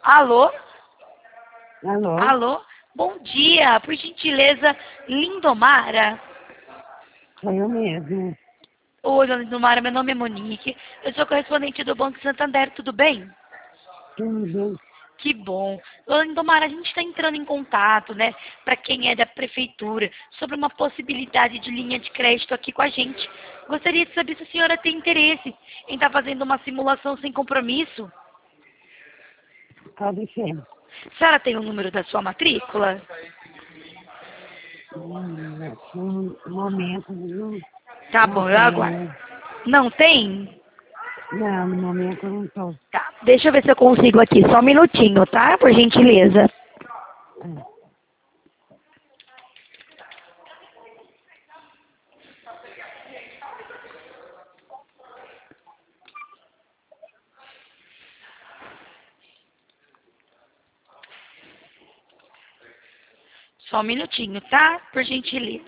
Alô? Alô? Alô? Bom dia, por gentileza, Lindomara. Sou eu mesmo. Oi, dona Lindomara, meu nome é Monique. Eu sou correspondente do Banco Santander, tudo bem? Tudo. Que bom. Dona Lindomara, a gente está entrando em contato, né, para quem é da prefeitura, sobre uma possibilidade de linha de crédito aqui com a gente. Gostaria de saber se a senhora tem interesse em estar fazendo uma simulação sem compromisso. Pode ser. A senhora tem o número da sua matrícula? No momento não, Tá não bom, eu aguardo. tenho. Não tem? Não, no momento eu não estou. Tá, deixa eu ver se eu consigo aqui. Só um minutinho, tá? Por gentileza. Só um minutinho, tá? Por gentileza.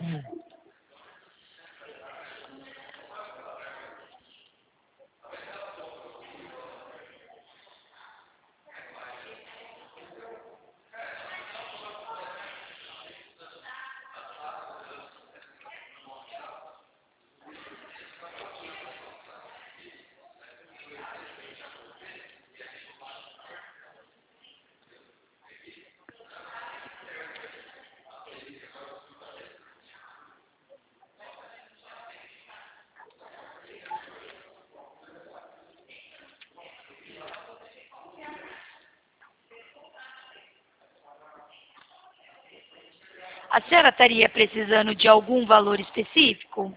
A senhora estaria precisando de algum valor específico?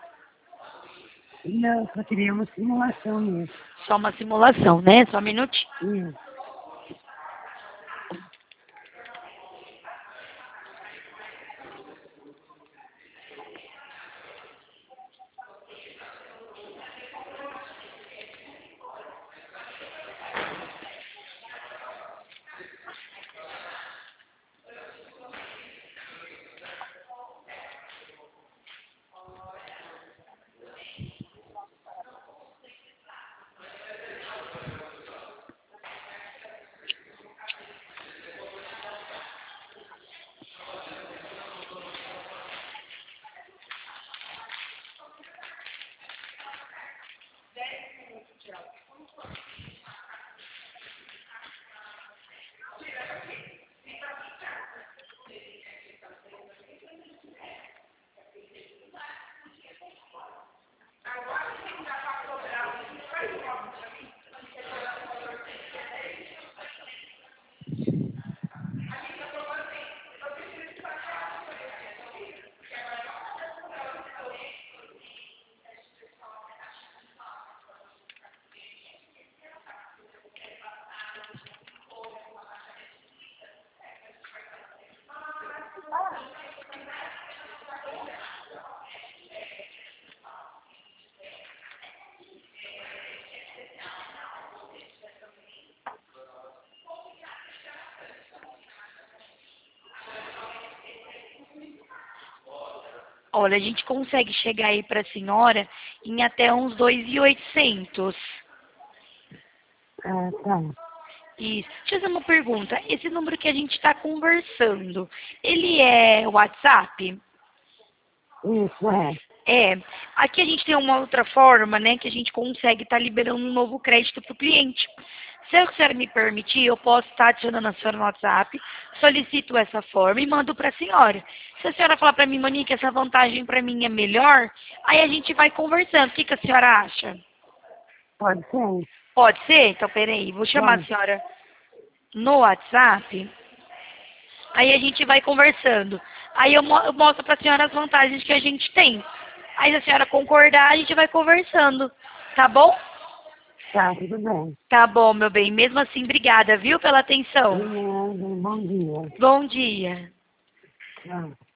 Não, só queria uma simulação mesmo. Só uma simulação, né? Só um minutinho. Isso. Olha, a gente consegue chegar aí para a senhora em até uns 2.800. Ah, tá. Isso. Deixa eu fazer uma pergunta. Esse número que a gente está conversando, ele é WhatsApp? Isso, é. É. Aqui a gente tem uma outra forma, né, que a gente consegue estar liberando um novo crédito para o cliente. Se a senhora me permitir, eu posso estar adicionando a senhora no WhatsApp, solicito essa forma e mando para a senhora. Se a senhora falar para mim, Monique, essa vantagem para mim é melhor, aí a gente vai conversando. O que a senhora acha? Pode ser? Pode ser? Então, peraí, vou chamar a Pode. senhora no WhatsApp, aí a gente vai conversando. Aí eu mostro para a senhora as vantagens que a gente tem. Aí se a senhora concordar, a gente vai conversando. Tá bom? Tá, tudo bem. Tá bom, meu bem. Mesmo assim, obrigada, viu, pela atenção. Bom dia. Bom dia. Tchau.